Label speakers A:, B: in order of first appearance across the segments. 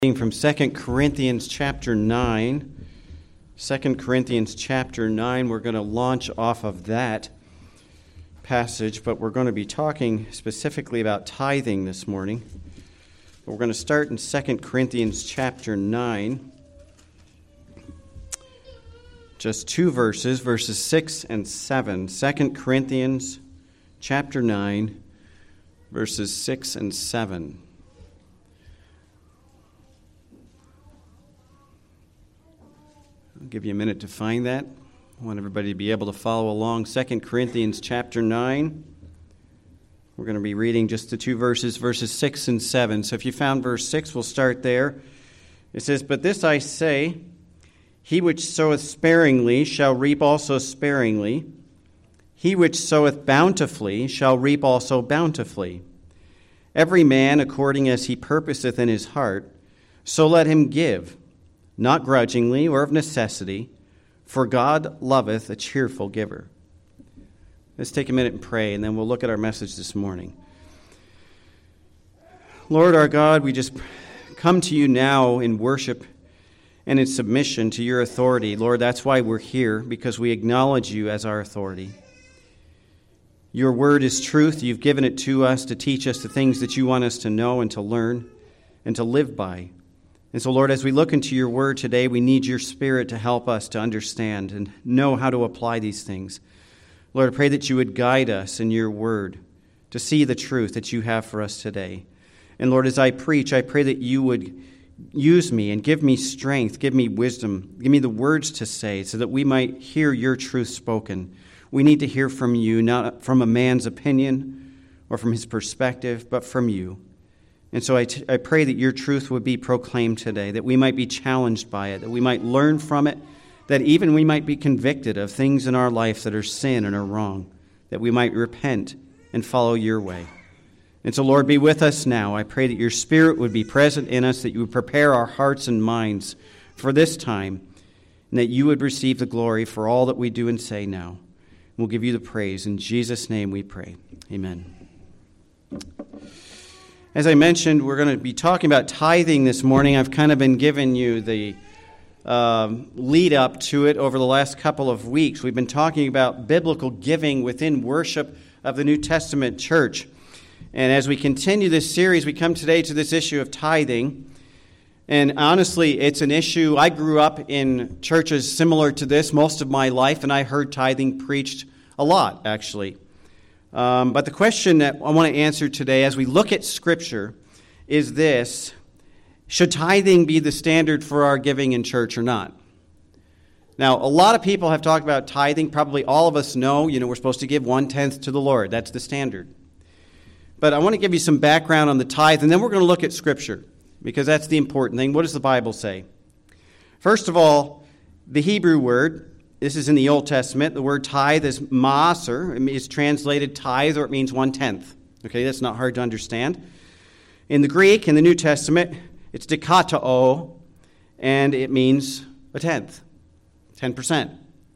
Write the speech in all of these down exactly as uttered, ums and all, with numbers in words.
A: From Second Corinthians chapter nine. Second Corinthians chapter nine, we're going to launch off of that passage, but we're going to be talking specifically about tithing this morning. We're going to start in Second Corinthians chapter nine. Just two verses, verses six and seven. Second Corinthians chapter nine, verses six and seven. I'll give you a minute to find that. I want everybody to be able to follow along. Second Corinthians chapter nine. We're going to be reading just the two verses, verses six and seven. So if you found verse six, we'll start there. It says, "But this I say, he which soweth sparingly shall reap also sparingly. He which soweth bountifully shall reap also bountifully. Every man according as he purposeth in his heart, so let him give, not grudgingly or of necessity, for God loveth a cheerful giver." Let's take a minute and pray, and then we'll look at our message this morning. Lord our God, we just come to you now in worship and in submission to your authority. Lord, that's why we're here, because we acknowledge you as our authority. Your word is truth. You've given it to us to teach us the things that you want us to know and to learn and to live by. And so, Lord, as we look into your word today, we need your Spirit to help us to understand and know how to apply these things. Lord, I pray that you would guide us in your word to see the truth that you have for us today. And Lord, as I preach, I pray that you would use me and give me strength, give me wisdom, give me the words to say so that we might hear your truth spoken. We need to hear from you, not from a man's opinion or from his perspective, but from you. And so I, t- I pray that your truth would be proclaimed today, that we might be challenged by it, that we might learn from it, that even we might be convicted of things in our life that are sin and are wrong, that we might repent and follow your way. And so, Lord, be with us now. I pray that your Spirit would be present in us, that you would prepare our hearts and minds for this time, and that you would receive the glory for all that we do and say now. We'll give you the praise. In Jesus' name we pray. Amen. As I mentioned, we're going to be talking about tithing this morning. I've kind of been giving you the um, lead up to it over the last couple of weeks. We've been talking about biblical giving within worship of the New Testament church. And as we continue this series, we come today to this issue of tithing. And honestly, it's an issue. I grew up in churches similar to this most of my life, and I heard tithing preached a lot, actually. Um, but the question that I want to answer today as we look at Scripture is this: should tithing be the standard for our giving in church or not? Now, a lot of people have talked about tithing. Probably all of us know, you know, we're supposed to give one-tenth to the Lord. That's the standard. But I want to give you some background on the tithe, and then we're going to look at Scripture, because that's the important thing. What does the Bible say? First of all, the Hebrew word, this is in the Old Testament. The word tithe is maaser. It is translated tithe, or it means one-tenth. Okay, that's not hard to understand. In the Greek, in the New Testament, it's dikatao, and it means a tenth, ten percent.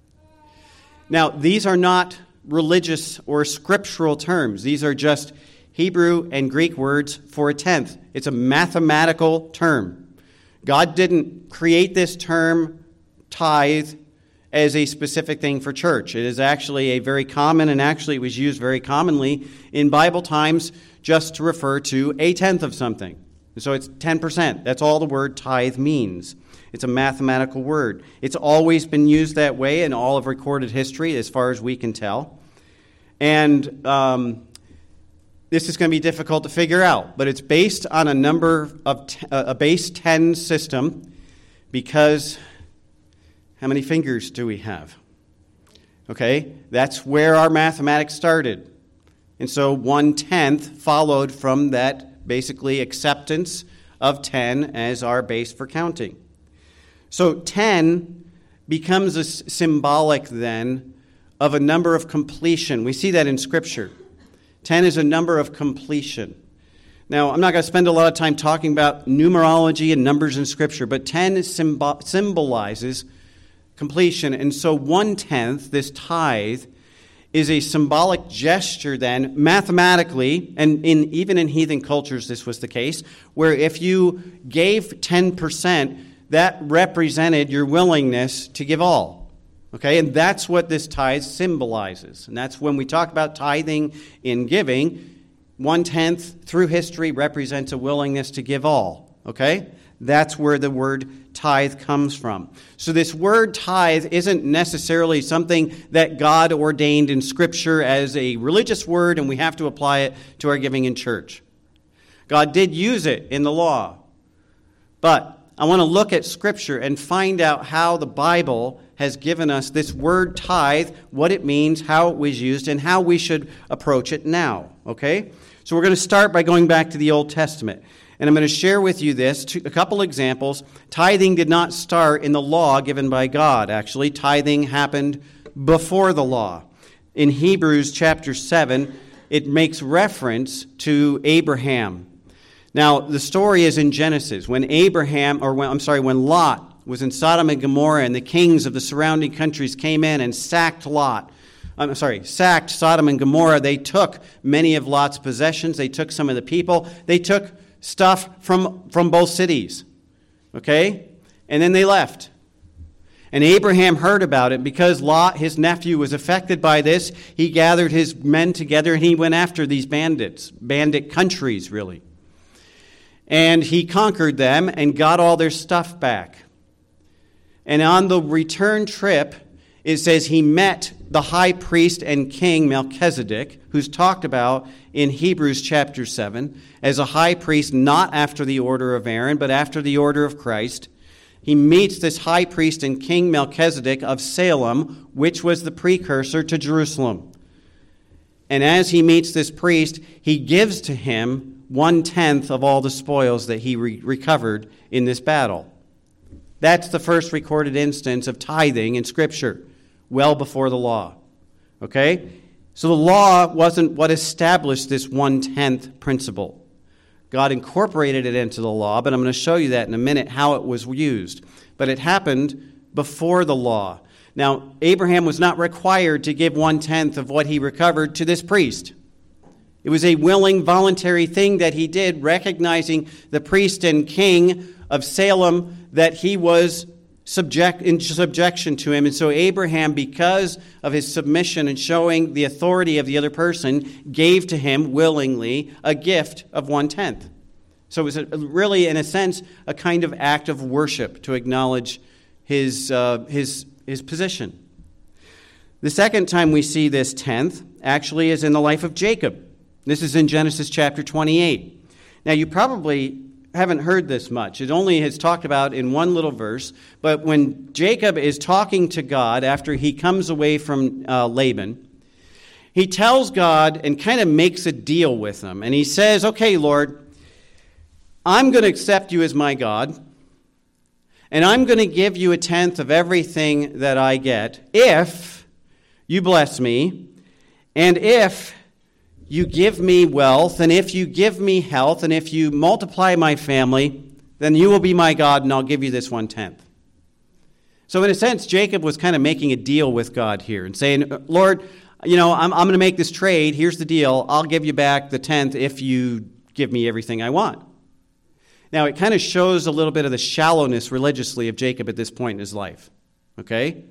A: Now, these are not religious or scriptural terms. These are just Hebrew and Greek words for a tenth. It's a mathematical term. God didn't create this term, tithe, as a specific thing for church. It is actually a very common, and actually it was used very commonly in Bible times just to refer to a tenth of something. So it's ten percent. That's all the word tithe means. It's a mathematical word. It's always been used that way in all of recorded history, as far as we can tell. And um, this is going to be difficult to figure out, but it's based on a number of t- a base ten system, because how many fingers do we have? Okay, that's where our mathematics started. And so one-tenth followed from that, basically, acceptance of ten as our base for counting. So ten becomes a s- symbolic, then, of a number of completion. We see that in Scripture. ten is a number of completion. Now, I'm not going to spend a lot of time talking about numerology and numbers in Scripture, but ten is symbo- symbolizes completion. And so one-tenth, this tithe, is a symbolic gesture then, mathematically, and in even in heathen cultures this was the case, where if you gave ten percent, that represented your willingness to give all. Okay, and that's what this tithe symbolizes. And that's when we talk about tithing in giving, one-tenth through history represents a willingness to give all. Okay? That's where the word tithe comes from. So this word tithe isn't necessarily something that God ordained in Scripture as a religious word and we have to apply it to our giving in church. God did use it in the law. But I want to look at Scripture and find out how the Bible has given us this word tithe, what it means, how it was used, and how we should approach it now. Okay? So we're going to start by going back to the Old Testament. And I'm going to share with you this, a couple examples. Tithing did not start in the law given by God. Actually, tithing happened before the law. In Hebrews chapter seven, it makes reference to Abraham. Now, the story is in Genesis. When Abraham, or when, I'm sorry, when Lot was in Sodom and Gomorrah and the kings of the surrounding countries came in and sacked Lot. I'm sorry, sacked Sodom and Gomorrah. They took many of Lot's possessions. They took some of the people. They took stuff from, from both cities, okay? And then they left. And Abraham heard about it because Lot, his nephew, was affected by this. He gathered his men together and he went after these bandits, bandit countries, really. And he conquered them and got all their stuff back. And on the return trip, it says he met the high priest and king Melchizedek, who's talked about in Hebrews chapter seven, as a high priest not after the order of Aaron, but after the order of Christ. He meets this high priest and king Melchizedek of Salem, which was the precursor to Jerusalem. And as he meets this priest, he gives to him one-tenth of all the spoils that he re- recovered in this battle. That's the first recorded instance of tithing in Scripture, well before the law. Okay? So the law wasn't what established this one-tenth principle. God incorporated it into the law, but I'm going to show you that in a minute how it was used. But it happened before the law. Now, Abraham was not required to give one-tenth of what he recovered to this priest. It was a willing, voluntary thing that he did, recognizing the priest and king of Salem, that he was subject in subjection to him. And so Abraham, because of his submission and showing the authority of the other person, gave to him willingly a gift of one-tenth. So it was a, really, in a sense, a kind of act of worship to acknowledge his, uh, his, his position. The second time we see this tenth actually is in the life of Jacob. This is in Genesis chapter twenty-eight. Now, you probably haven't heard this much. It only is talked about in one little verse. But when Jacob is talking to God after he comes away from uh, Laban, he tells God and kind of makes a deal with him. And he says, okay, Lord, I'm going to accept you as my God, and I'm going to give you a tenth of everything that I get if you bless me, and if you give me wealth, and if you give me health, and if you multiply my family, then you will be my God, and I'll give you this one-tenth. So in a sense, Jacob was kind of making a deal with God here and saying, Lord, you know, I'm, I'm going to make this trade. Here's the deal. I'll give you back the tenth if you give me everything I want. Now, it kind of shows a little bit of the shallowness religiously of Jacob at this point in his life. Okay?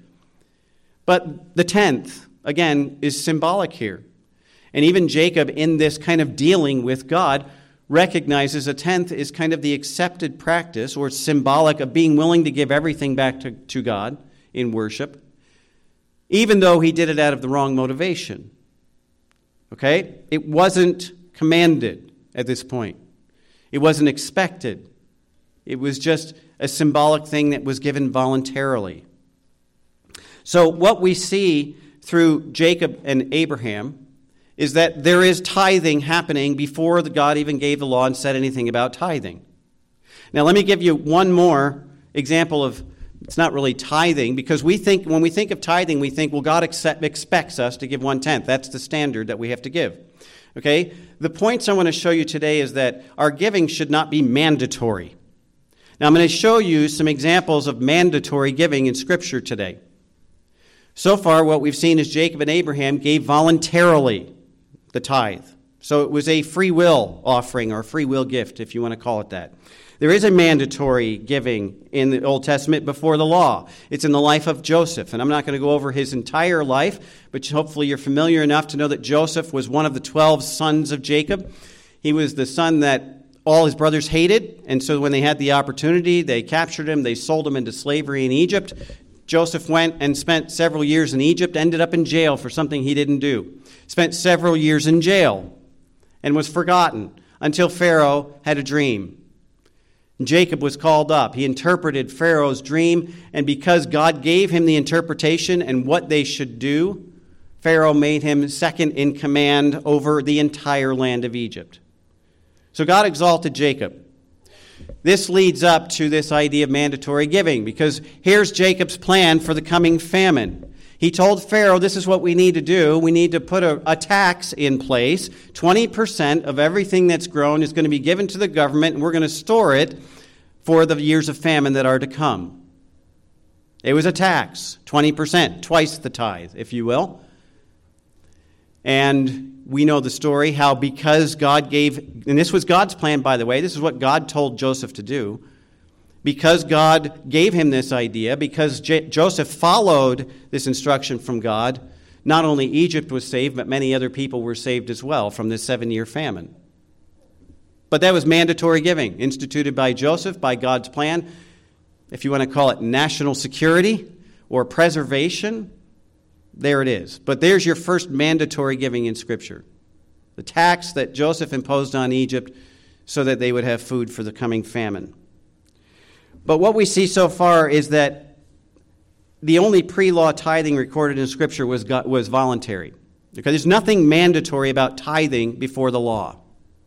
A: But the tenth, again, is symbolic here. And even Jacob, in this kind of dealing with God, recognizes a tenth is kind of the accepted practice or symbolic of being willing to give everything back to, to God in worship, even though he did it out of the wrong motivation. Okay? It wasn't commanded at this point. It wasn't expected. It was just a symbolic thing that was given voluntarily. So what we see through Jacob and Abraham is that there is tithing happening before the God even gave the law and said anything about tithing. Now, let me give you one more example of, it's not really tithing, because we think, when we think of tithing, we think, well, God accept, expects us to give one-tenth. That's the standard that we have to give. Okay? The points I want to show you today is that our giving should not be mandatory. Now, I'm going to show you some examples of mandatory giving in Scripture today. So far, what we've seen is Jacob and Abraham gave voluntarily the tithe. So it was a free will offering, or a free will gift, if you want to call it that. There is a mandatory giving in the Old Testament before the law. It's in the life of Joseph, and I'm not going to go over his entire life, but hopefully you're familiar enough to know that Joseph was one of the twelve sons of Jacob. He was the son that all his brothers hated, and so when they had the opportunity, they captured him, they sold him into slavery in Egypt. Joseph went and spent several years in Egypt, ended up in jail for something he didn't do. Spent several years in jail and was forgotten until Pharaoh had a dream. Jacob was called up. He interpreted Pharaoh's dream, and because God gave him the interpretation and what they should do, Pharaoh made him second in command over the entire land of Egypt. So God exalted Jacob. This leads up to this idea of mandatory giving, because here's Jacob's plan for the coming famine. He told Pharaoh, this is what we need to do. We need to put a, a tax in place. twenty percent of everything that's grown is going to be given to the government, and we're going to store it for the years of famine that are to come. It was a tax, twenty percent, twice the tithe, if you will. And we know the story, how because God gave, and this was God's plan, by the way, this is what God told Joseph to do. Because God gave him this idea, because J- Joseph followed this instruction from God, not only Egypt was saved, but many other people were saved as well from this seven-year famine. But that was mandatory giving, instituted by Joseph, by God's plan. If you want to call it national security or preservation, there it is. But there's your first mandatory giving in Scripture. The tax that Joseph imposed on Egypt so that they would have food for the coming famine. But what we see so far is that the only pre-law tithing recorded in Scripture was was voluntary. Okay, there's nothing mandatory about tithing before the law.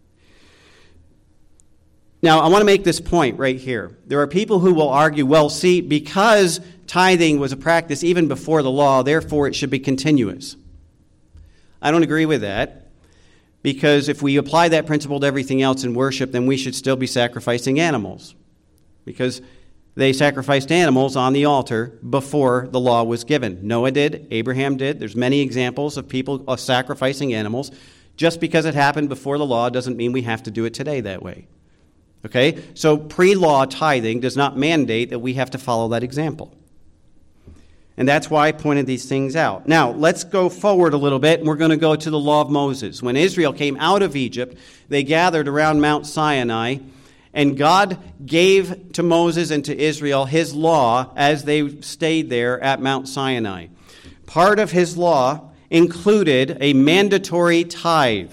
A: Now, I want to make this point right here. There are people who will argue, well, see, because tithing was a practice even before the law, therefore it should be continuous. I don't agree with that, because if we apply that principle to everything else in worship, then we should still be sacrificing animals, because they sacrificed animals on the altar before the law was given. Noah did, Abraham did. There's many examples of people sacrificing animals. Just because it happened before the law doesn't mean we have to do it today that way. Okay? So pre-law tithing does not mandate that we have to follow that example. And that's why I pointed these things out. Now, let's go forward a little bit, and we're going to go to the law of Moses. When Israel came out of Egypt, they gathered around Mount Sinai, and God gave to Moses and to Israel his law as they stayed there at Mount Sinai. Part of his law included a mandatory tithe.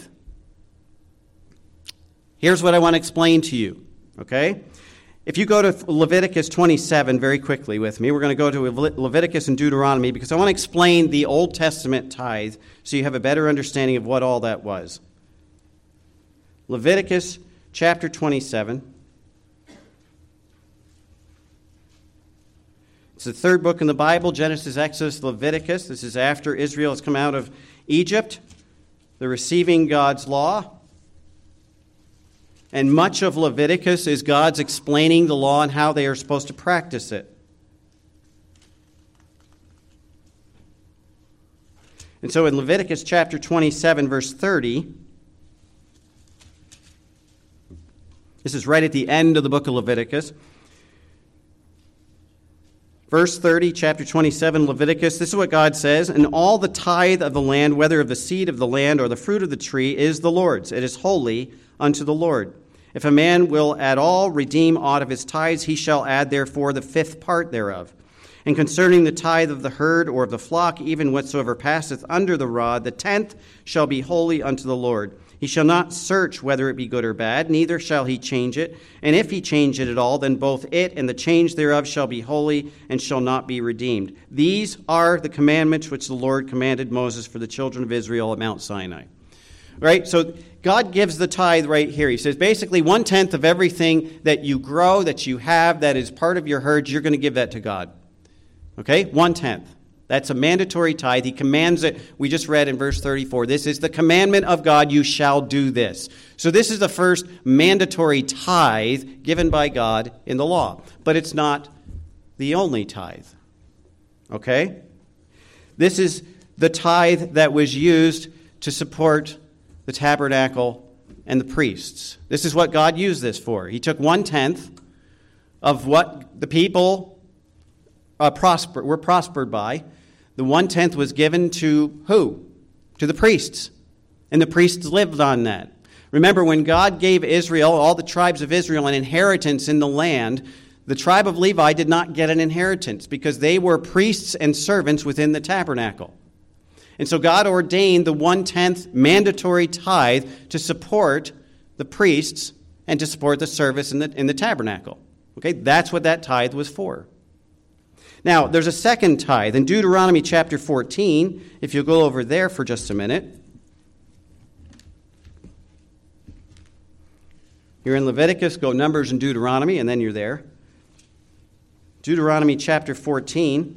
A: Here's what I want to explain to you, okay? If you go to Leviticus twenty-seven very quickly with me, we're going to go to Leviticus and Deuteronomy because I want to explain the Old Testament tithe so you have a better understanding of what all that was. Leviticus chapter twenty-seven. It's the third book in the Bible, Genesis, Exodus, Leviticus. This is after Israel has come out of Egypt. They're receiving God's law. And much of Leviticus is God's explaining the law and how they are supposed to practice it. And so in Leviticus chapter twenty-seven, verse thirty, this is right at the end of the book of Leviticus. Verse thirty, chapter twenty-seven, Leviticus, this is what God says, "And all the tithe of the land, whether of the seed of the land or the fruit of the tree, is the Lord's. It is holy unto the Lord. If a man will at all redeem aught of his tithes, he shall add therefore the fifth part thereof. And concerning the tithe of the herd or of the flock, even whatsoever passeth under the rod, the tenth shall be holy unto the Lord. He shall not search whether it be good or bad, neither shall he change it. And if he change it at all, then both it and the change thereof shall be holy and shall not be redeemed. These are the commandments which the Lord commanded Moses for the children of Israel at Mount Sinai." Right? So God gives the tithe right here. He says basically one-tenth of everything that you grow, that you have, that is part of your herd, you're going to give that to God. Okay? One-tenth. That's a mandatory tithe. He commands it. We just read in verse thirty-four, this is the commandment of God, you shall do this. So this is the first mandatory tithe given by God in the law. But it's not the only tithe. Okay? This is the tithe that was used to support the tabernacle and the priests. This is what God used this for. He took one-tenth of what the people uh, prosper, were prospered by. The one-tenth was given to who? To the priests. And the priests lived on that. Remember, when God gave Israel, all the tribes of Israel, an inheritance in the land, the tribe of Levi did not get an inheritance because they were priests and servants within the tabernacle. And so God ordained the one-tenth mandatory tithe to support the priests and to support the service in the, in the tabernacle. Okay, that's what that tithe was for. Now, there's a second tithe. In Deuteronomy chapter fourteen, if you'll go over there for just a minute. You're in Leviticus, go Numbers and Deuteronomy, and then you're there. Deuteronomy chapter fourteen.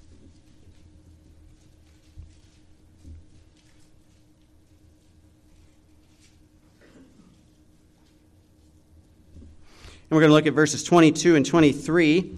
A: And we're going to look at verses twenty-two and twenty-three.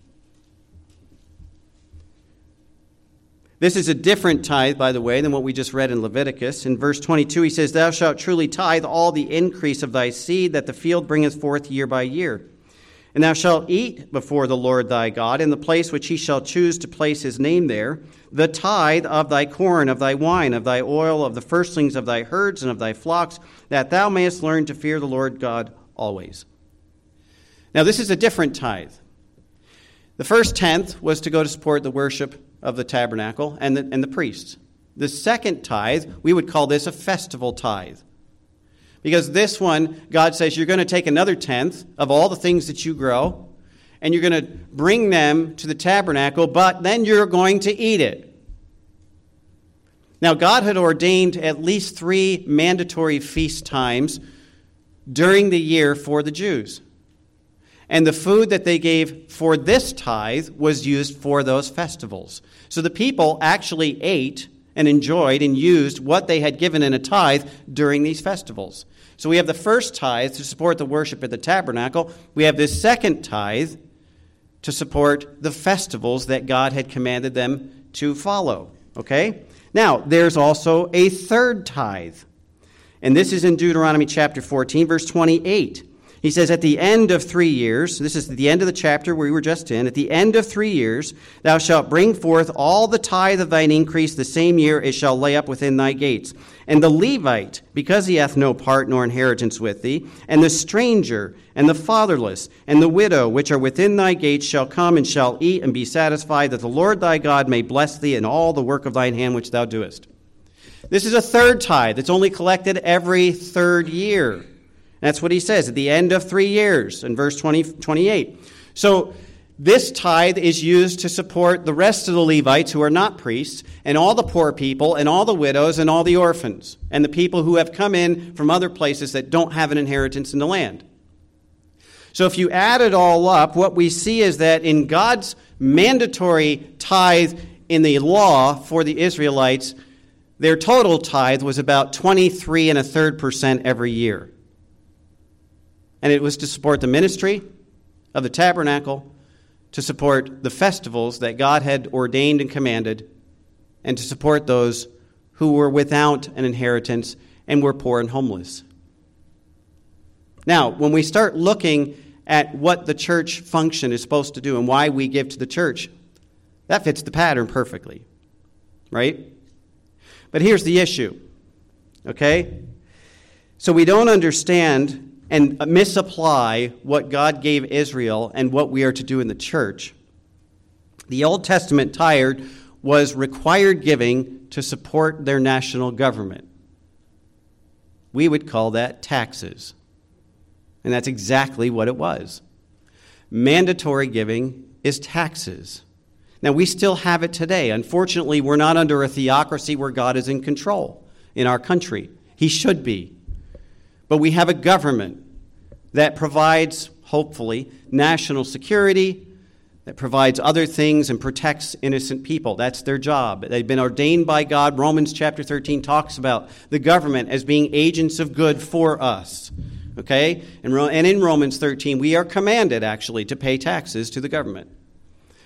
A: This is a different tithe, by the way, than what we just read in Leviticus. In verse twenty-two, he says, "Thou shalt truly tithe all the increase of thy seed that the field bringeth forth year by year. And thou shalt eat before the Lord thy God in the place which he shall choose to place his name there, the tithe of thy corn, of thy wine, of thy oil, of the firstlings of thy herds and of thy flocks, that thou mayest learn to fear the Lord God always." Now, this is a different tithe. The first tenth was to go to support the worship of the tabernacle and the, and the priests. The second tithe, we would call this a festival tithe. Because this one, God says you're going to take another tenth of all the things that you grow, and you're going to bring them to the tabernacle, but then you're going to eat it. Now, God had ordained at least three mandatory feast times during the year for the Jews. And the food that they gave for this tithe was used for those festivals. So the people actually ate and enjoyed and used what they had given in a tithe during these festivals. So we have the first tithe to support the worship at the tabernacle. We have this second tithe to support the festivals that God had commanded them to follow. Okay? Now, there's also a third tithe. And this is in Deuteronomy chapter fourteen, verse twenty-eight. He says, "At the end of three years," this is the end of the chapter we were just in, "at the end of three years, thou shalt bring forth all the tithe of thine increase the same year it shall lay up within thy gates. And the Levite, because he hath no part nor inheritance with thee, and the stranger, and the fatherless, and the widow, which are within thy gates, shall come and shall eat and be satisfied, that the Lord thy God may bless thee in all the work of thine hand which thou doest." This is a third tithe. It's only collected every third year. That's what he says at the end of three years in verse twenty, twenty-eight. So this tithe is used to support the rest of the Levites who are not priests, and all the poor people, and all the widows, and all the orphans, and the people who have come in from other places that don't have an inheritance in the land. So if you add it all up, what we see is that in God's mandatory tithe in the law for the Israelites, their total tithe was about twenty-three and a third percent every year. And it was to support the ministry of the tabernacle, to support the festivals that God had ordained and commanded, and to support those who were without an inheritance and were poor and homeless. Now, when we start looking at what the church function is supposed to do and why we give to the church, that fits the pattern perfectly, right? But here's the issue, okay? So we don't understand and misapply what God gave Israel and what we are to do in the church. The Old Testament tithe was required giving to support their national government. We would call that taxes. And that's exactly what it was. Mandatory giving is taxes. Now, we still have it today. Unfortunately, we're not under a theocracy where God is in control in our country. He should be. But we have a government that provides, hopefully, national security, that provides other things and protects innocent people. That's their job. They've been ordained by God. Romans chapter thirteen talks about the government as being agents of good for us. Okay? And in Romans thirteen, we are commanded, actually, to pay taxes to the government.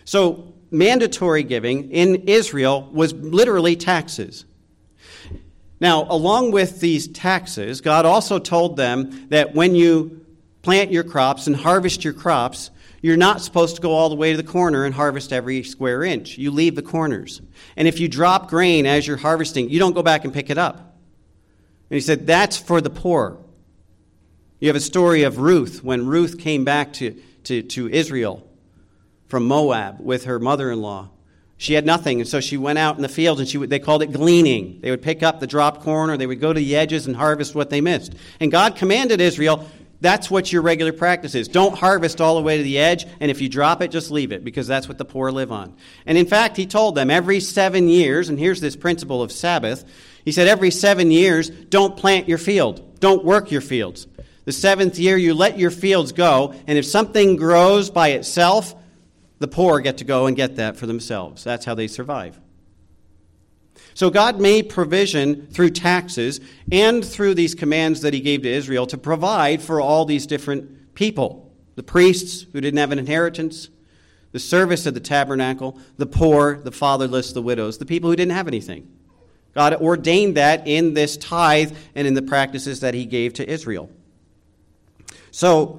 A: So mandatory giving in Israel was literally taxes. Now, along with these taxes, God also told them that when you plant your crops and harvest your crops, you're not supposed to go all the way to the corner and harvest every square inch. You leave the corners. And if you drop grain as you're harvesting, you don't go back and pick it up. And he said, that's for the poor. You have a story of Ruth, when Ruth came back to, to, to Israel from Moab with her mother-in-law. She had nothing, and so she went out in the fields, and she would, they called it gleaning. They would pick up the dropped corn, or they would go to the edges and harvest what they missed. And God commanded Israel, that's what your regular practice is. Don't harvest all the way to the edge, and if you drop it, just leave it, because that's what the poor live on. And in fact, he told them every seven years, and here's this principle of Sabbath, he said every seven years, don't plant your field. Don't work your fields. The seventh year, you let your fields go, and if something grows by itself, the poor get to go and get that for themselves. That's how they survive. So God made provision through taxes and through these commands that he gave to Israel to provide for all these different people. The priests who didn't have an inheritance, the service of the tabernacle, the poor, the fatherless, the widows, the people who didn't have anything. God ordained that in this tithe and in the practices that he gave to Israel. So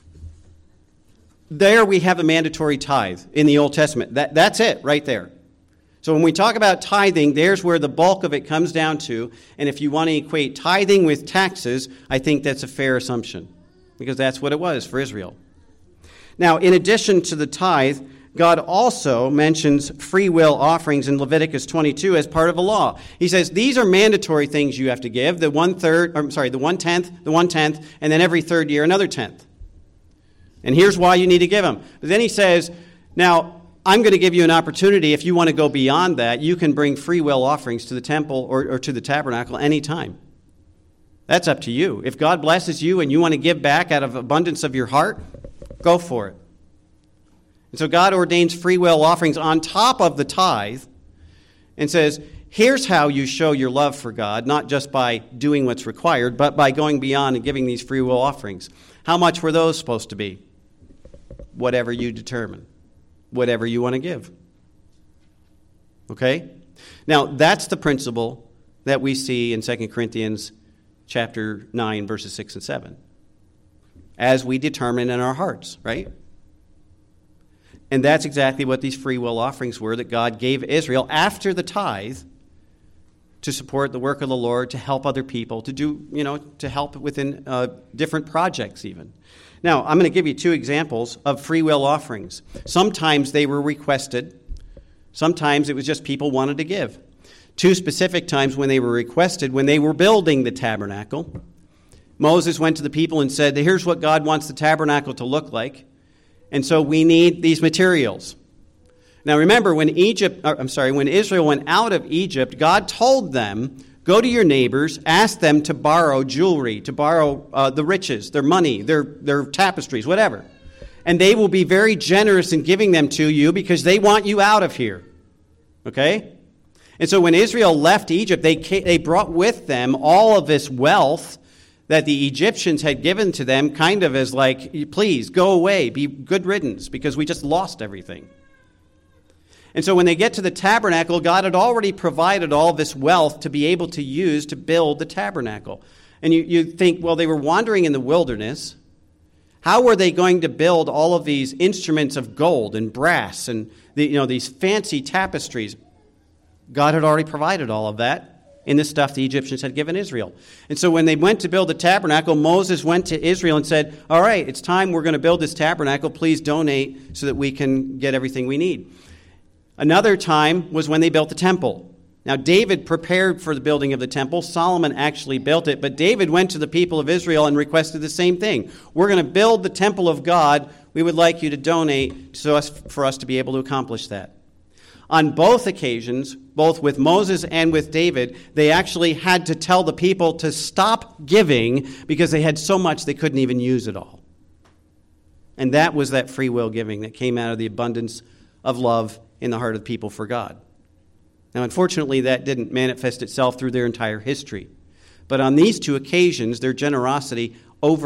A: there we have a mandatory tithe in the Old Testament. That, that's it right there. So when we talk about tithing, there's where the bulk of it comes down to. And if you want to equate tithing with taxes, I think that's a fair assumption, because that's what it was for Israel. Now, in addition to the tithe, God also mentions free will offerings in Leviticus twenty-two as part of a law. He says these are mandatory things you have to give, the one third, I'm sorry, the one tenth, the one tenth, and then every third year another tenth. And here's why you need to give them. But then he says, now, I'm going to give you an opportunity. If you want to go beyond that, you can bring free will offerings to the temple or, or to the tabernacle anytime. That's up to you. If God blesses you and you want to give back out of abundance of your heart, go for it. And so God ordains free will offerings on top of the tithe and says, here's how you show your love for God, not just by doing what's required, but by going beyond and giving these free will offerings. How much were those supposed to be? Whatever you determine. Whatever you want to give. Okay? Now, that's the principle that we see in Second Corinthians chapter nine, verses six and seven. As we determine in our hearts, right? And that's exactly what these free will offerings were that God gave Israel after the tithe to support the work of the Lord, to help other people, to do, you know, to help within uh, different projects even. Now, I'm going to give you two examples of free will offerings. Sometimes they were requested. Sometimes it was just people wanted to give. Two specific times when they were requested, when they were building the tabernacle, Moses went to the people and said, here's what God wants the tabernacle to look like, and so we need these materials. Now remember, when Egypt, I'm sorry, when Israel went out of Egypt, God told them, go to your neighbors, ask them to borrow jewelry, to borrow uh, the riches, their money, their, their tapestries, whatever. And they will be very generous in giving them to you because they want you out of here. Okay? And so when Israel left Egypt, they came, they brought with them all of this wealth that the Egyptians had given to them, kind of as like, please, go away, be good riddance, because we just lost everything. And so when they get to the tabernacle, God had already provided all this wealth to be able to use to build the tabernacle. And you, you think, well, they were wandering in the wilderness. How were they going to build all of these instruments of gold and brass and the, you know, these fancy tapestries? God had already provided all of that in the stuff the Egyptians had given Israel. And so when they went to build the tabernacle, Moses went to Israel and said, all right, it's time we're going to build this tabernacle. Please donate so that we can get everything we need. Another time was when they built the temple. Now, David prepared for the building of the temple. Solomon actually built it, but David went to the people of Israel and requested the same thing. We're going to build the temple of God. We would like you to donate so us, for us to be able to accomplish that. On both occasions, both with Moses and with David, they actually had to tell the people to stop giving because they had so much they couldn't even use it all. And that was that free will giving that came out of the abundance of love in the heart of people for God. Now, unfortunately, that didn't manifest itself through their entire history. But on these two occasions, their generosity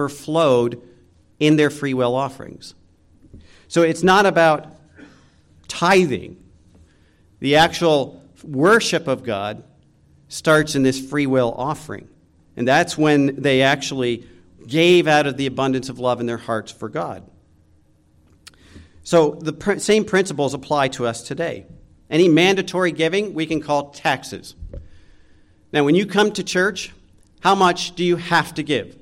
A: overflowed in their free will offerings. So it's not about tithing, the actual worship of God, starts in this free will offering. And that's when they actually gave out of the abundance of love in their hearts for God. So the pr- same principles apply to us today. Any mandatory giving we can call taxes. Now, when you come to church, how much do you have to give?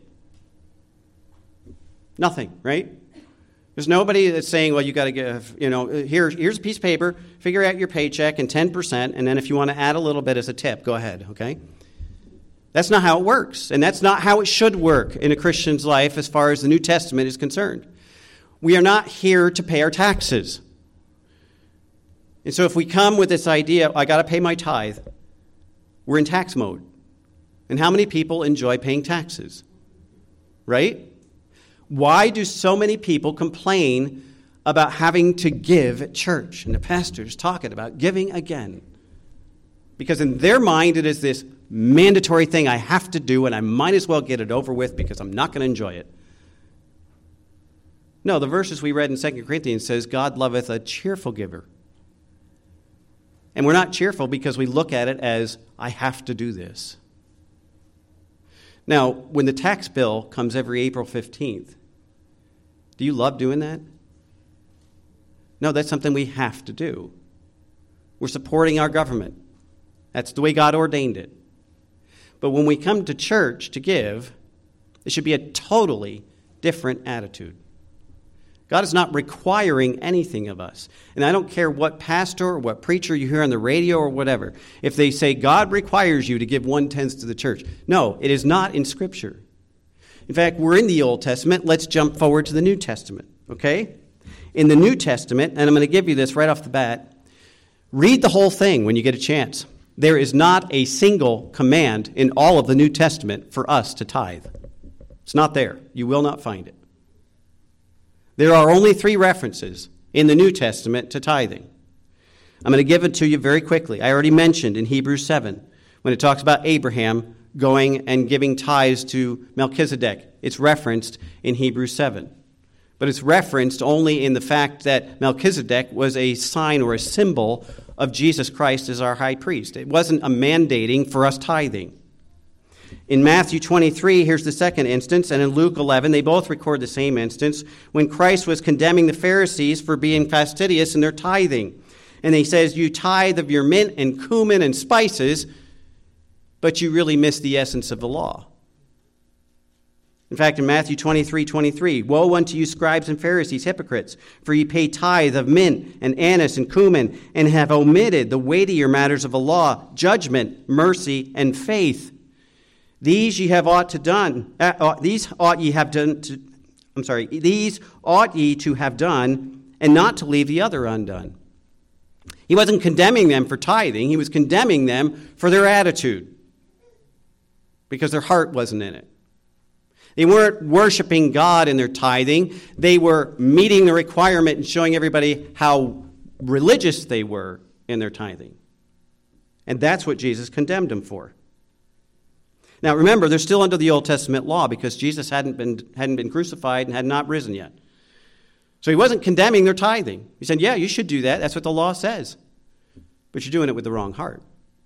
A: Nothing, right? There's nobody that's saying, well, you got to give, you know, here, here's a piece of paper, figure out your paycheck and ten percent, and then if you want to add a little bit as a tip, go ahead, okay? That's not how it works, and that's not how it should work in a Christian's life as far as the New Testament is concerned. We are not here to pay our taxes. And so if we come with this idea, I got to pay my tithe, we're in tax mode. And how many people enjoy paying taxes? Right? Why do so many people complain about having to give at church? And the pastor's talking about giving again. Because in their mind, it is this mandatory thing I have to do, and I might as well get it over with because I'm not going to enjoy it. No, the verses we read in Second Corinthians says, God loveth a cheerful giver. And we're not cheerful because we look at it as, I have to do this. Now, when the tax bill comes every April fifteenth, do you love doing that? No, that's something we have to do. We're supporting our government. That's the way God ordained it. But when we come to church to give, it should be a totally different attitude. God is not requiring anything of us. And I don't care what pastor or what preacher you hear on the radio or whatever. If they say God requires you to give one-tenth to the church. No, it is not in Scripture. In fact, we're in the Old Testament. Let's jump forward to the New Testament, okay? In the New Testament, and I'm going to give you this right off the bat, read the whole thing when you get a chance. There is not a single command in all of the New Testament for us to tithe. It's not there. You will not find it. There are only three references in the New Testament to tithing. I'm going to give it to you very quickly. I already mentioned in Hebrews seven, when it talks about Abraham going and giving tithes to Melchizedek. It's referenced in Hebrews seven. But it's referenced only in the fact that Melchizedek was a sign or a symbol of Jesus Christ as our high priest. It wasn't a mandating for us tithing. In Matthew twenty-three, here's the second instance, and in Luke eleven, they both record the same instance, when Christ was condemning the Pharisees for being fastidious in their tithing. And he says, you tithe of your mint and cumin and spices, but you really miss the essence of the law. In fact, in Matthew twenty-three twenty-three, woe unto you, scribes and Pharisees, hypocrites, for ye pay tithe of mint and anise and cumin, and have omitted the weightier matters of the law, judgment, mercy, and faith. These ye have ought to done. Uh, these ought ye have done. To, I'm sorry. These ought ye to have done, and not to leave the other undone. He wasn't condemning them for tithing. He was condemning them for their attitude, because their heart wasn't in it. They weren't worshiping God in their tithing. They were meeting the requirement and showing everybody how religious they were in their tithing. And that's what Jesus condemned them for. Now remember, they're still under the Old Testament law because Jesus hadn't been, hadn't been crucified and had not risen yet. So he wasn't condemning their tithing. He said, yeah, you should do that. That's what the law says. But you're doing it with the wrong heart.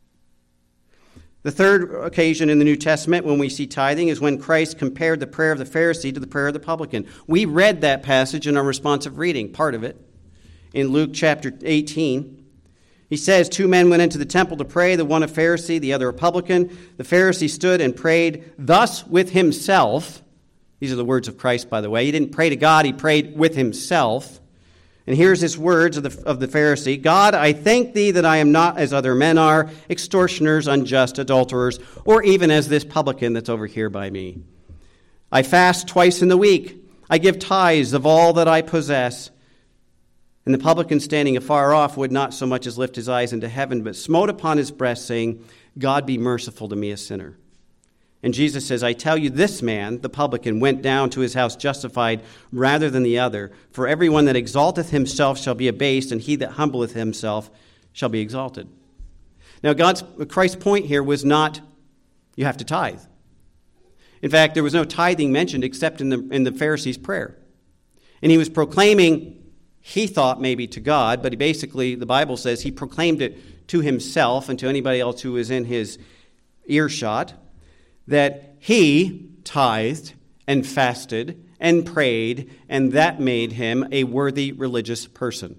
A: The third occasion in the New Testament when we see tithing is when Christ compared the prayer of the Pharisee to the prayer of the publican. We read that passage in our responsive reading, part of it, in Luke chapter eighteen. He says, two men went into the temple to pray, the one a Pharisee, the other a publican. The Pharisee stood and prayed thus with himself. These are the words of Christ, by the way. He didn't pray to God, he prayed with himself. And here's his words of the, of the Pharisee. God, I thank thee that I am not as other men are, extortioners, unjust, adulterers, or even as this publican that's over here by me. I fast twice in the week. I give tithes of all that I possess. And the publican standing afar off would not so much as lift his eyes into heaven, but smote upon his breast, saying, God be merciful to me, a sinner. And Jesus says, I tell you, this man, the publican, went down to his house justified rather than the other. For everyone that exalteth himself shall be abased, and he that humbleth himself shall be exalted. Now, God's Christ's point here was not, you have to tithe. In fact, there was no tithing mentioned except in the, in the Pharisee's prayer. And he was proclaiming he thought maybe to God, but he basically, the Bible says, he proclaimed it to himself and to anybody else who was in his earshot, that he tithed and fasted and prayed, and that made him a worthy religious person.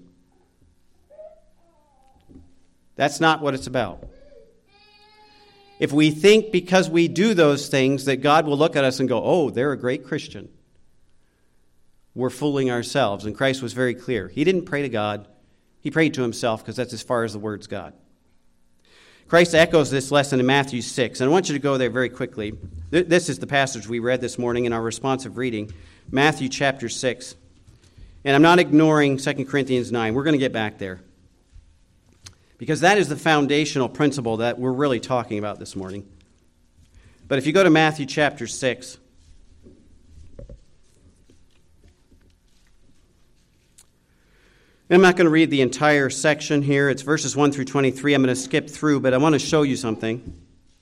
A: That's not what it's about. If we think because we do those things that God will look at us and go, oh, they're a great Christian, we're fooling ourselves. And Christ was very clear. He didn't pray to God. He prayed to himself because that's as far as the word's God. Christ echoes this lesson in Matthew six. And I want you to go there very quickly. This is the passage we read this morning in our responsive reading. Matthew chapter six. And I'm not ignoring Second Corinthians nine. We're going to get back there. Because that is the foundational principle that we're really talking about this morning. But if you go to Matthew chapter six, and I'm not going to read the entire section here. It's verses one through twenty-three. I'm going to skip through, but I want to show you something.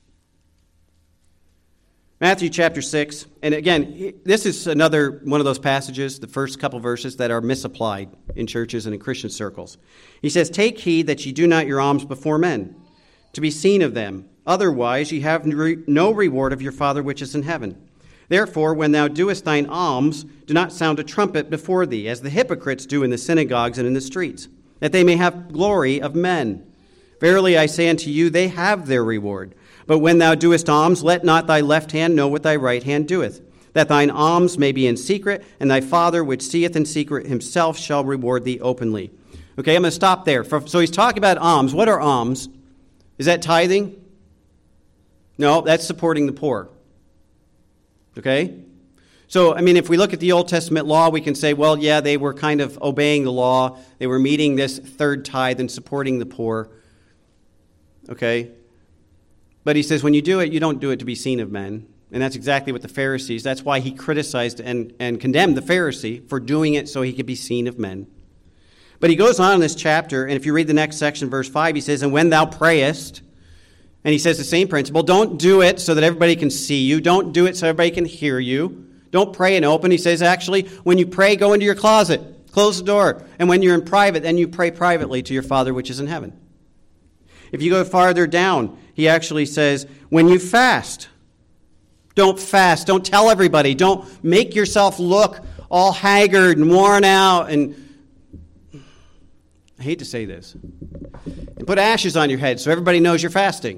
A: Matthew chapter six. And again, this is another one of those passages, the first couple verses, that are misapplied in churches and in Christian circles. He says, "Take heed that ye do not your alms before men, to be seen of them. Otherwise ye have no reward of your Father which is in heaven. Therefore, when thou doest thine alms, do not sound a trumpet before thee, as the hypocrites do in the synagogues and in the streets, that they may have glory of men. Verily I say unto you, they have their reward. But when thou doest alms, let not thy left hand know what thy right hand doeth, that thine alms may be in secret, and thy Father which seeth in secret himself shall reward thee openly." Okay, I'm going to stop there. So he's talking about alms. What are alms? Is that tithing? No, that's supporting the poor. Okay? So, I mean, if we look at the Old Testament law, we can say, well, yeah, they were kind of obeying the law. They were meeting this third tithe and supporting the poor. Okay? But he says, when you do it, you don't do it to be seen of men. And that's exactly what the Pharisees, that's why he criticized and, and condemned the Pharisee for doing it so he could be seen of men. But he goes on in this chapter, and if you read the next section, verse five, he says, "And when thou prayest," and he says the same principle, don't do it so that everybody can see you. Don't do it so everybody can hear you. Don't pray in open. He says, actually, when you pray, go into your closet. Close the door. And when you're in private, then you pray privately to your Father which is in heaven. If you go farther down, he actually says, when you fast, don't fast. Don't tell everybody. Don't make yourself look all haggard and worn out. And I hate to say this. And put ashes on your head so everybody knows you're fasting.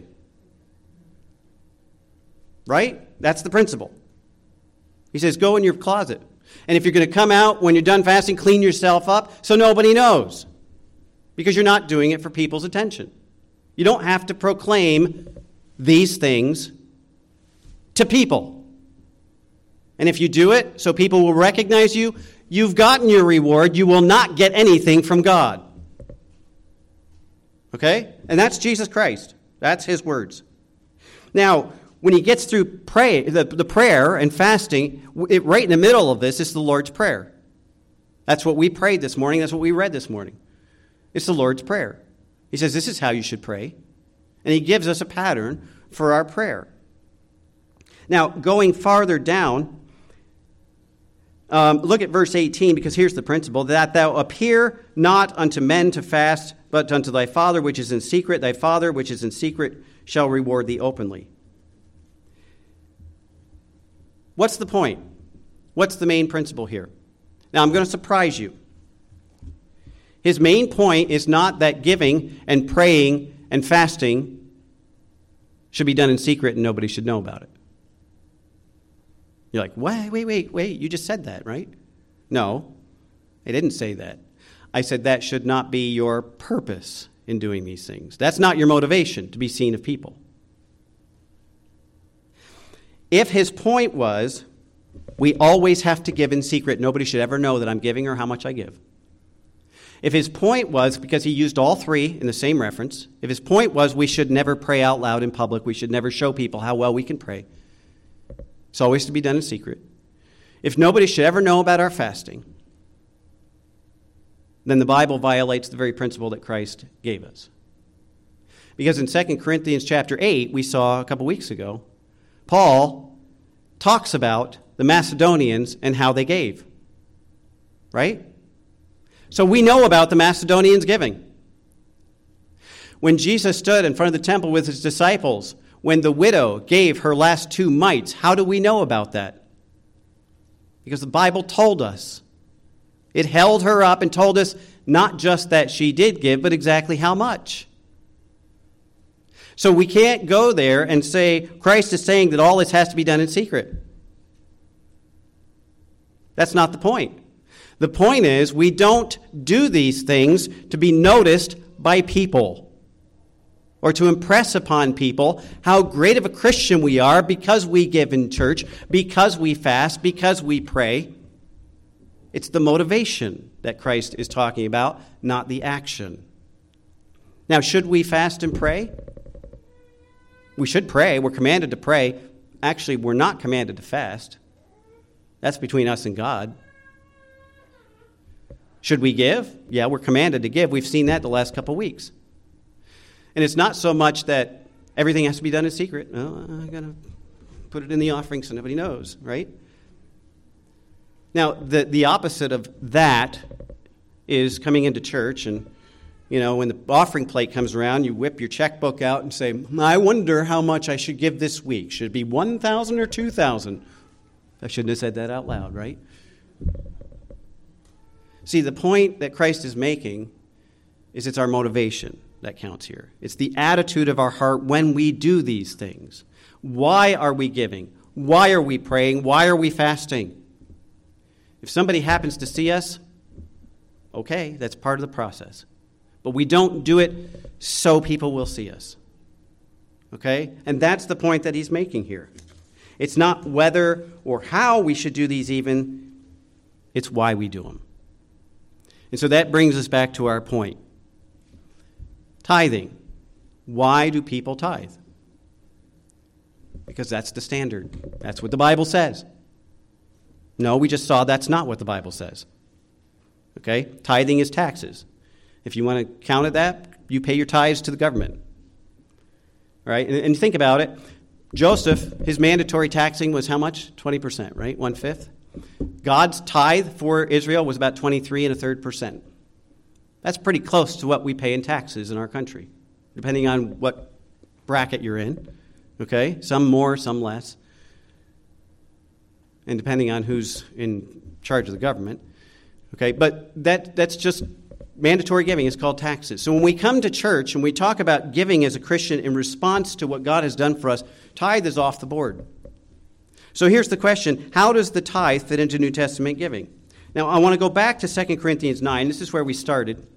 A: Right? That's the principle. He says, go in your closet. And if you're going to come out when you're done fasting, clean yourself up so nobody knows. Because you're not doing it for people's attention. You don't have to proclaim these things to people. And if you do it so people will recognize you, you've gotten your reward. You will not get anything from God. Okay? And that's Jesus Christ. That's his words. Now, when he gets through pray, the, the prayer and fasting, it, right in the middle of this is the Lord's Prayer. That's what we prayed this morning. That's what we read this morning. It's the Lord's Prayer. He says, this is how you should pray. And he gives us a pattern for our prayer. Now, going farther down, um, look at verse eighteen, because here's the principle, that thou appear not unto men to fast, but unto thy Father which is in secret. Thy Father which is in secret shall reward thee openly. What's the point? What's the main principle here? Now, I'm going to surprise you. His main point is not that giving and praying and fasting should be done in secret and nobody should know about it. You're like, wait, wait, wait, wait, you just said that, right? No, I didn't say that. I said that should not be your purpose in doing these things. That's not your motivation, to be seen of people. If his point was, we always have to give in secret, nobody should ever know that I'm giving or how much I give. If his point was, because he used all three in the same reference, if his point was we should never pray out loud in public, we should never show people how well we can pray, it's always to be done in secret. If nobody should ever know about our fasting, then the Bible violates the very principle that Christ gave us. Because in Second Corinthians chapter eight, we saw a couple weeks ago, Paul talks about the Macedonians and how they gave. Right? So we know about the Macedonians giving. When Jesus stood in front of the temple with his disciples, when the widow gave her last two mites, how do we know about that? Because the Bible told us. It held her up and told us not just that she did give, but exactly how much. So we can't go there and say Christ is saying that all this has to be done in secret. That's not the point. The point is we don't do these things to be noticed by people or to impress upon people how great of a Christian we are because we give in church, because we fast, because we pray. It's the motivation that Christ is talking about, not the action. Now, should we fast and pray? We should pray. We're commanded to pray. Actually, we're not commanded to fast. That's between us and God. Should we give? Yeah, we're commanded to give. We've seen that the last couple of weeks. And it's not so much that everything has to be done in secret. Oh, I got to put it in the offering so nobody knows, right? Now, the, the opposite of that is coming into church and, you know, when the offering plate comes around, you whip your checkbook out and say, I wonder how much I should give this week. Should it be one thousand dollars or two thousand dollars? I shouldn't have said that out loud, right? See, the point that Christ is making is it's our motivation that counts here. It's the attitude of our heart when we do these things. Why are we giving? Why are we praying? Why are we fasting? If somebody happens to see us, okay, that's part of the process. But we don't do it so people will see us. Okay? And that's the point that he's making here. It's not whether or how we should do these even, it's why we do them. And so that brings us back to our point. Tithing. Why do people tithe? Because that's the standard. That's what the Bible says. No, we just saw that's not what the Bible says. Okay? Tithing is taxes. If you want to count it that, you pay your tithes to the government. All right? And, and think about it. Joseph, his mandatory taxing was how much? twenty percent, right? One-fifth. God's tithe for Israel was about twenty-three and a third percent. That's pretty close to what we pay in taxes in our country, depending on what bracket you're in. Okay? Some more, some less. And depending on who's in charge of the government. Okay? But that that's just mandatory giving. It's called taxes. So when we come to church and we talk about giving as a Christian in response to what God has done for us, tithe is off the board. So here's the question. How does the tithe fit into New Testament giving? Now, I want to go back to Second Corinthians nine. This is where we started.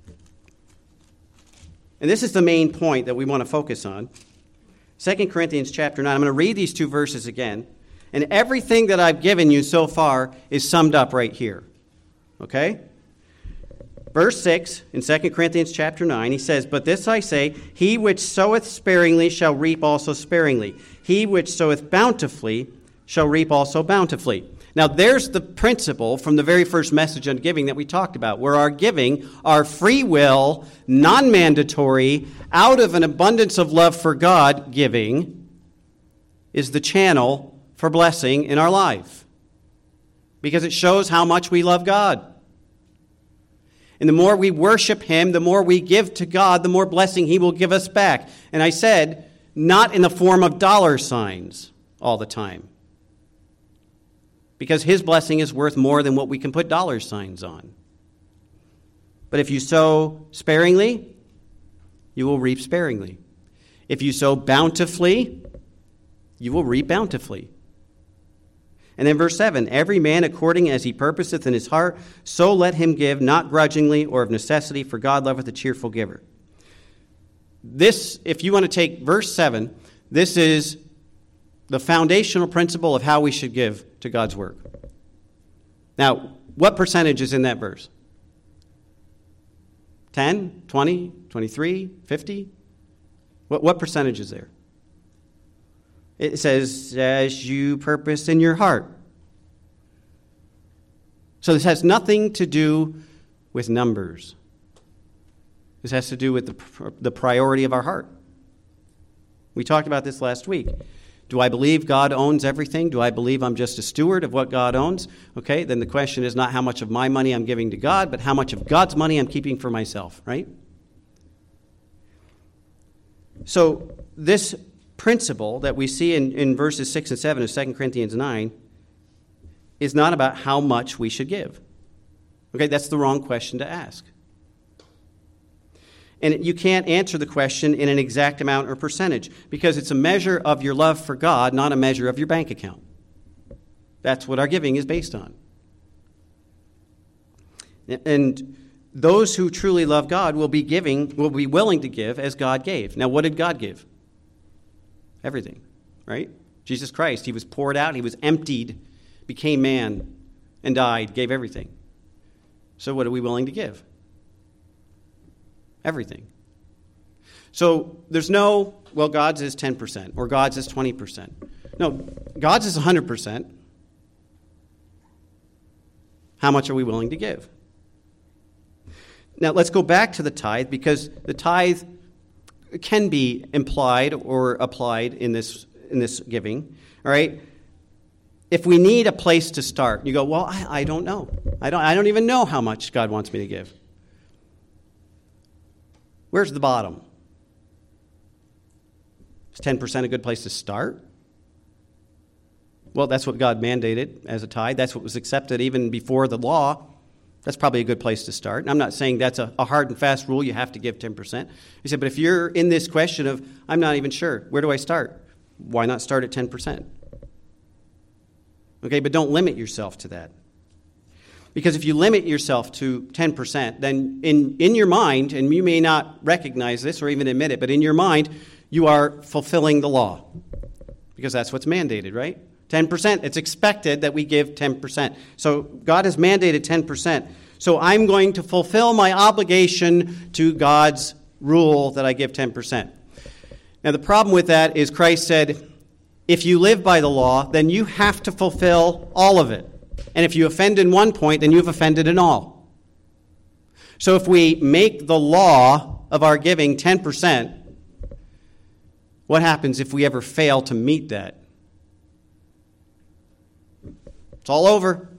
A: And this is the main point that we want to focus on. Second Corinthians chapter nine. I'm going to read these two verses again. And everything that I've given you so far is summed up right here. Okay? Verse six in Second Corinthians chapter nine, he says, But this I say, he which soweth sparingly shall reap also sparingly. He which soweth bountifully shall reap also bountifully. Now there's the principle from the very first message on giving that we talked about, where our giving, our free will, non-mandatory, out of an abundance of love for God giving, is the channel for blessing in our life. Because it shows how much we love God. And the more we worship him, the more we give to God, the more blessing he will give us back. And I said, not in the form of dollar signs all the time. Because his blessing is worth more than what we can put dollar signs on. But if you sow sparingly, you will reap sparingly. If you sow bountifully, you will reap bountifully. And then verse seven, every man according as he purposeth in his heart, so let him give, not grudgingly or of necessity, for God loveth a cheerful giver. This, if you want to take verse seven, this is the foundational principle of how we should give to God's work. Now, what percentage is in that verse? ten, twenty, twenty-three, fifty? What, what percentage is there? It says, as you purpose in your heart. So this has nothing to do with numbers. This has to do with the, the priority of our heart. We talked about this last week. Do I believe God owns everything? Do I believe I'm just a steward of what God owns? Okay, then the question is not how much of my money I'm giving to God, but how much of God's money I'm keeping for myself, right? So this principle that we see in, in verses six and seven of Second Corinthians nine is not about how much we should give. Okay, that's the wrong question to ask. And you can't answer the question in an exact amount or percentage because it's a measure of your love for God, not a measure of your bank account. That's what our giving is based on. And those who truly love God will be giving, will be willing to give as God gave. Now, what did God give? Everything, right? Jesus Christ, he was poured out, he was emptied, became man, and died, gave everything. So what are we willing to give? Everything. So there's no, well, God's is ten percent or God's is twenty percent. No, God's is one hundred percent. How much are we willing to give? Now, let's go back to the tithe because the tithe can be implied or applied in this in this giving, all right? If we need a place to start, you go, well, I, I don't know. I don't, I don't even know how much God wants me to give. Where's the bottom? Is ten percent a good place to start? Well, that's what God mandated as a tithe. That's what was accepted even before the law. That's probably a good place to start. And I'm not saying that's a, a hard and fast rule. You have to give ten percent. He said, but if you're in this question of, I'm not even sure, where do I start? Why not start at ten percent? Okay, but don't limit yourself to that. Because if you limit yourself to ten percent, then in, in your mind, and you may not recognize this or even admit it, but in your mind, you are fulfilling the law. Because that's what's mandated, right? ten percent. It's expected that we give ten percent. So God has mandated ten percent. So I'm going to fulfill my obligation to God's rule that I give ten percent. Now the problem with that is Christ said, if you live by the law, then you have to fulfill all of it. And if you offend in one point, then you've offended in all. So if we make the law of our giving ten percent, what happens if we ever fail to meet that? It's all over.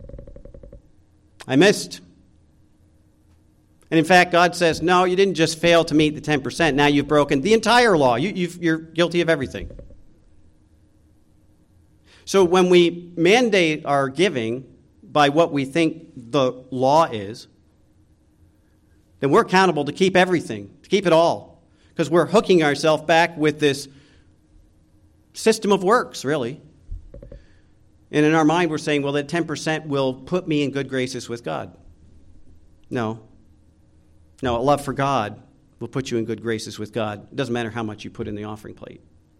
A: I missed. And in fact, God says, no, you didn't just fail to meet the ten percent. Now you've broken the entire law. You, you've, you're guilty of everything. So when we mandate our giving by what we think the law is, then we're accountable to keep everything, to keep it all. Because we're hooking ourselves back with this system of works, really. And in our mind, we're saying, well, that ten percent will put me in good graces with God. No. No, a love for God will put you in good graces with God. It doesn't matter how much you put in the offering plate.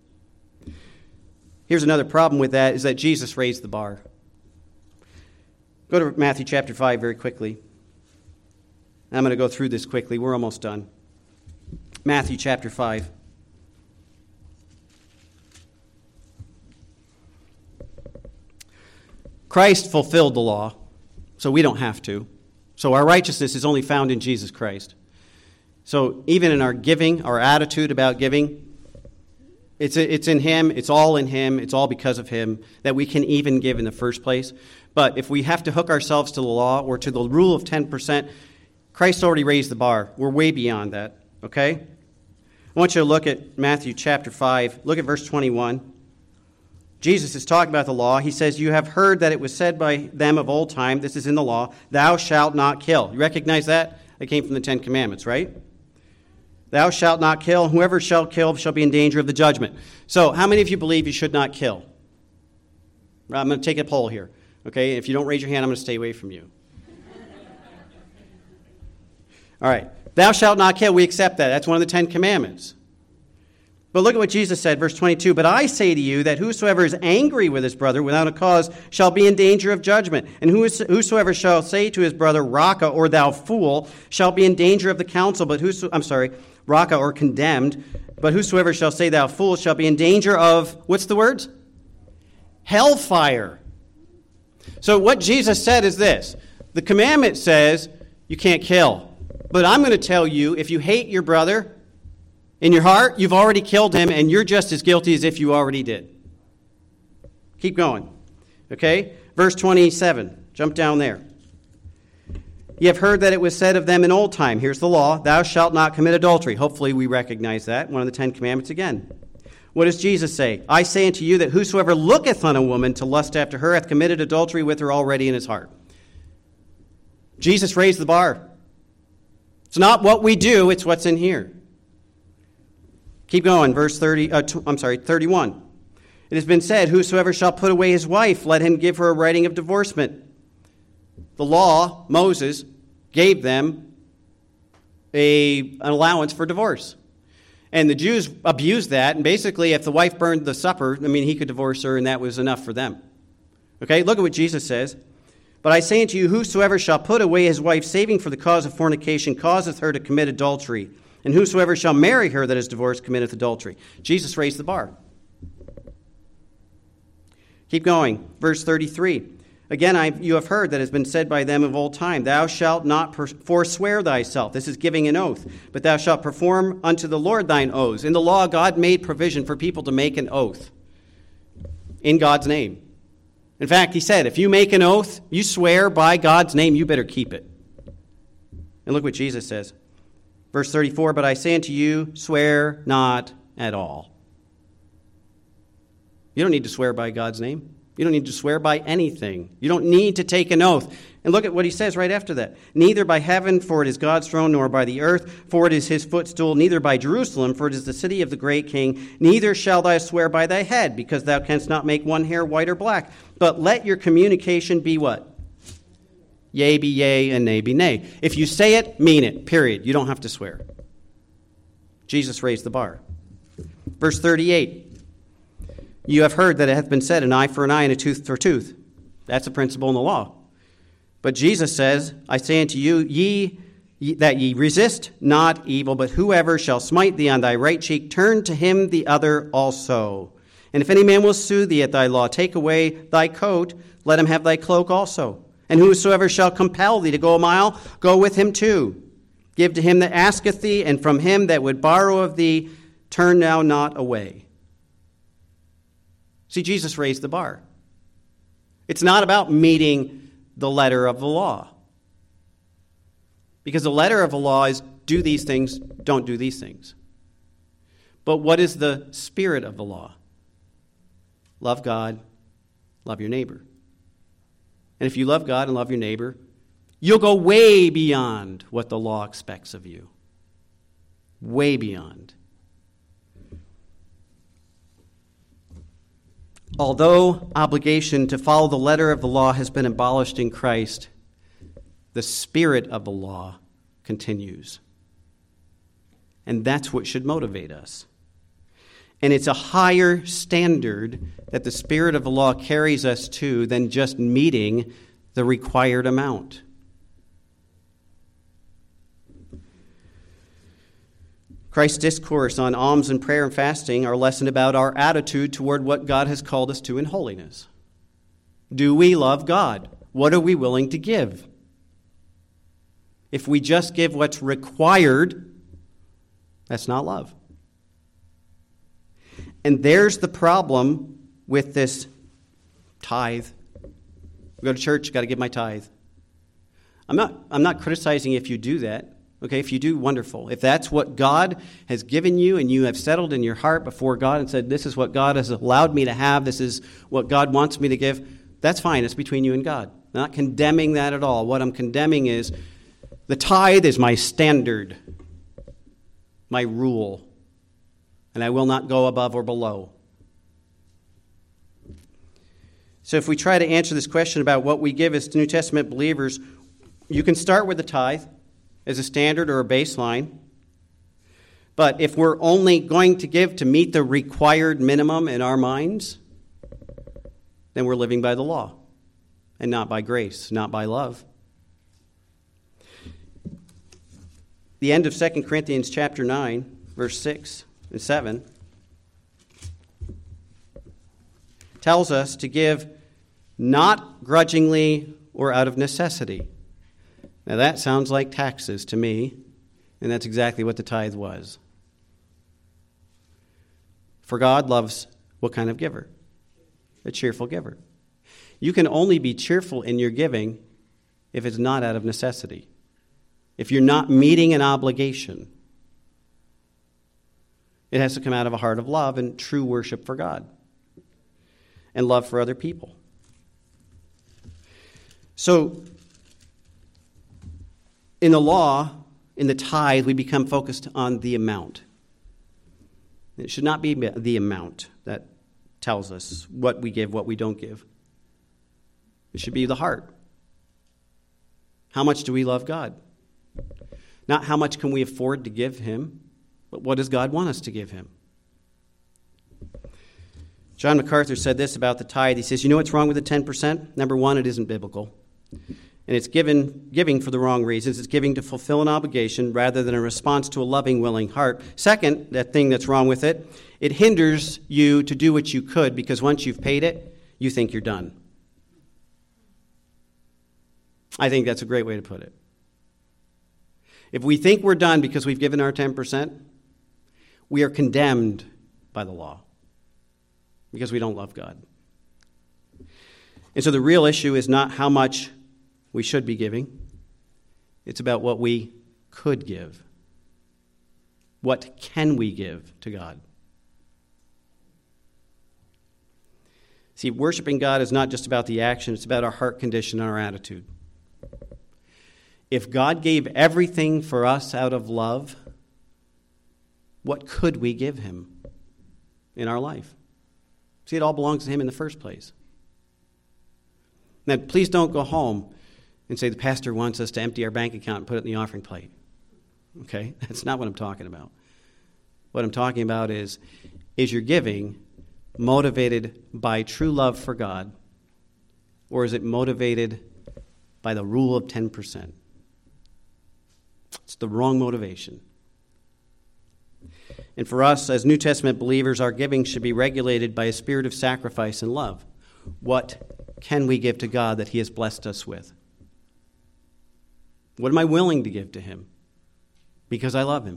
A: Here's another problem with that, is that Jesus raised the bar. Go to Matthew chapter five very quickly. I'm going to go through this quickly. We're almost done. Matthew chapter five. Christ fulfilled the law, so we don't have to. So our righteousness is only found in Jesus Christ. So even in our giving, our attitude about giving, it's it's in Him, it's all in Him, it's all because of Him that we can even give in the first place. But if we have to hook ourselves to the law or to the rule of ten percent, Christ already raised the bar. We're way beyond that, okay? I want you to look at Matthew chapter five. Look at verse twenty-one. Jesus is talking about the law. He says, you have heard that it was said by them of old time, this is in the law, thou shalt not kill. You recognize that? That came from the Ten Commandments, right? Thou shalt not kill. Whoever shall kill shall be in danger of the judgment. So how many of you believe you should not kill? I'm going to take a poll here. Okay, if you don't raise your hand, I'm going to stay away from you. All right. Thou shalt not kill. We accept that. That's one of the Ten Commandments. But look at what Jesus said, verse twenty-two. But I say to you that whosoever is angry with his brother without a cause shall be in danger of judgment. And whosoever shall say to his brother, Raca, or thou fool, shall be in danger of the council. But whoso, I'm sorry, Raca, or condemned. But whosoever shall say, thou fool, shall be in danger of, what's the words? Hellfire. So what Jesus said is this. The commandment says you can't kill. But I'm going to tell you, if you hate your brother in your heart, you've already killed him, and you're just as guilty as if you already did. Keep going. Okay? Verse twenty-seven. Jump down there. You have heard that it was said of them in old time. Here's the law. Thou shalt not commit adultery. Hopefully we recognize that. One of the Ten Commandments again. What does Jesus say? I say unto you that whosoever looketh on a woman to lust after her hath committed adultery with her already in his heart. Jesus raised the bar. It's not what we do, it's what's in here. Keep going. Verse thirty, uh, I'm sorry, thirty-one. It has been said, whosoever shall put away his wife, let him give her a writing of divorcement. The law, Moses, gave them a, an allowance for divorce. And the Jews abused that, and basically if the wife burned the supper, I mean, he could divorce her, and that was enough for them. Okay, look at what Jesus says. But I say unto you, whosoever shall put away his wife, saving for the cause of fornication, causeth her to commit adultery. And whosoever shall marry her that is divorced committeth adultery. Jesus raised the bar. Keep going. Verse thirty-three. Again, I, you have heard that it has been said by them of old time, thou shalt not per- forswear thyself. This is giving an oath. But thou shalt perform unto the Lord thine oaths. In the law, God made provision for people to make an oath in God's name. In fact, he said, if you make an oath, you swear by God's name, you better keep it. And look what Jesus says. Verse thirty-four, but I say unto you, swear not at all. You don't need to swear by God's name. You don't need to swear by anything. You don't need to take an oath. And look at what he says right after that. Neither by heaven, for it is God's throne, nor by the earth, for it is his footstool, neither by Jerusalem, for it is the city of the great king. Neither shall thou swear by thy head, because thou canst not make one hair white or black. But let your communication be what? Yea be yea, and nay be nay. If you say it, mean it, period. You don't have to swear. Jesus raised the bar. Verse thirty-eight. You have heard that it hath been said, an eye for an eye and a tooth for a tooth. That's a principle in the law. But Jesus says, I say unto you, ye, ye that ye resist not evil, but whoever shall smite thee on thy right cheek, turn to him the other also. And if any man will sue thee at thy law, take away thy coat, let him have thy cloak also. And whosoever shall compel thee to go a mile, go with him too. Give to him that asketh thee, and from him that would borrow of thee, turn thou not away. See, Jesus raised the bar. It's not about meeting the letter of the law. Because the letter of the law is do these things, don't do these things. But what is the spirit of the law? Love God, love your neighbor. And if you love God and love your neighbor, you'll go way beyond what the law expects of you. Way beyond. Although obligation to follow the letter of the law has been abolished in Christ, the spirit of the law continues. And that's what should motivate us. And it's a higher standard that the spirit of the law carries us to than just meeting the required amount. Christ's discourse on alms and prayer and fasting are a lesson about our attitude toward what God has called us to in holiness. Do we love God? What are we willing to give? If we just give what's required, that's not love. And there's the problem with this tithe. We go to church, got to give my tithe. I'm not, I'm not criticizing if you do that. Okay, if you do, wonderful. If that's what God has given you and you have settled in your heart before God and said, this is what God has allowed me to have, this is what God wants me to give, that's fine. It's between you and God. I'm not condemning that at all. What I'm condemning is the tithe is my standard, my rule, and I will not go above or below. So if we try to answer this question about what we give as New Testament believers, you can start with the tithe as a standard or a baseline. But if we're only going to give to meet the required minimum in our minds, then we're living by the law and not by grace, not by love. The end of Second Corinthians chapter nine, verse six and seven, tells us to give not grudgingly or out of necessity. Now that sounds like taxes to me, and that's exactly what the tithe was. For God loves what kind of giver? a cheerful giver. You can only be cheerful in your giving if it's not out of necessity, if you're not meeting an obligation. It has to come out of a heart of love and true worship for God and love for other people. So, in the law, in the tithe, we become focused on the amount. It should not be the amount that tells us what we give, what we don't give. It should be the heart. How much do we love God? Not how much can we afford to give him, but what does God want us to give him? John MacArthur said this about the tithe. He says, you know what's wrong with the ten percent? Number one, it isn't biblical. And it's given giving for the wrong reasons. It's giving to fulfill an obligation rather than a response to a loving, willing heart. Second, that thing that's wrong with it, it hinders you to do what you could because once you've paid it, you think you're done. I think that's a great way to put it. If we think we're done because we've given our ten percent, we are condemned by the law because we don't love God. And so the real issue is not how much we should be giving. It's about what we could give. What can we give to God? See, worshiping God is not just about the action, it's about our heart condition and our attitude. If God gave everything for us out of love, what could we give him in our life? See, it all belongs to him in the first place. Now, please don't go home and say the pastor wants us to empty our bank account and put it in the offering plate. Okay? That's not what I'm talking about. What I'm talking about is, is your giving motivated by true love for God, or is it motivated by the rule of ten percent? It's the wrong motivation. And for us, as New Testament believers, our giving should be regulated by a spirit of sacrifice and love. What can we give to God that he has blessed us with? What am I willing to give to him? Because I love him.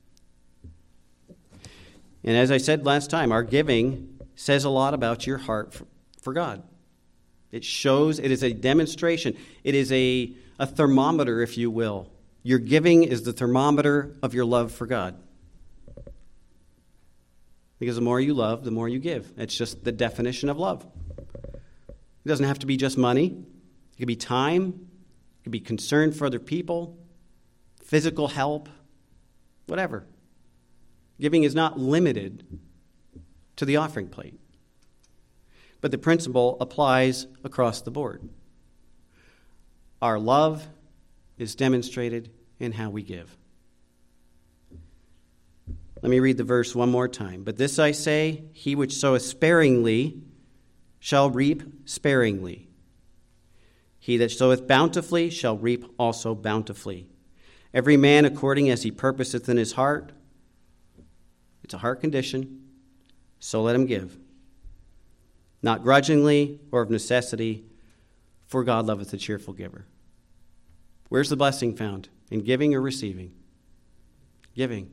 A: And as I said last time, our giving says a lot about your heart for, for God. It shows, it is a demonstration. It is a, a thermometer, if you will. Your giving is the thermometer of your love for God. Because the more you love, the more you give. It's just the definition of love. It doesn't have to be just money. It could be time. It could be concern for other people, physical help, whatever. Giving is not limited to the offering plate. But the principle applies across the board. Our love is demonstrated in how we give. Let me read the verse one more time. But this I say, he which soweth sparingly shall reap sparingly. He that soweth bountifully shall reap also bountifully. Every man according as he purposeth in his heart. It's a heart condition, so let him give. Not grudgingly or of necessity, for God loveth a cheerful giver. Where's the blessing found? In giving or receiving? Giving.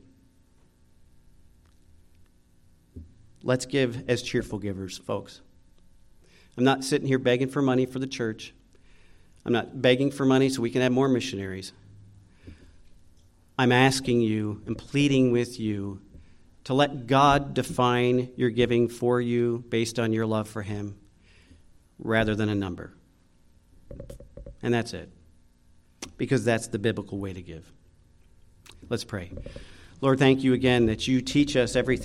A: Let's give as cheerful givers, folks. I'm not sitting here begging for money for the church. I'm not begging for money so we can have more missionaries. I'm asking you and pleading with you to let God define your giving for you based on your love for him rather than a number. And that's it. Because that's the biblical way to give. Let's pray. Lord, thank you again that you teach us everything.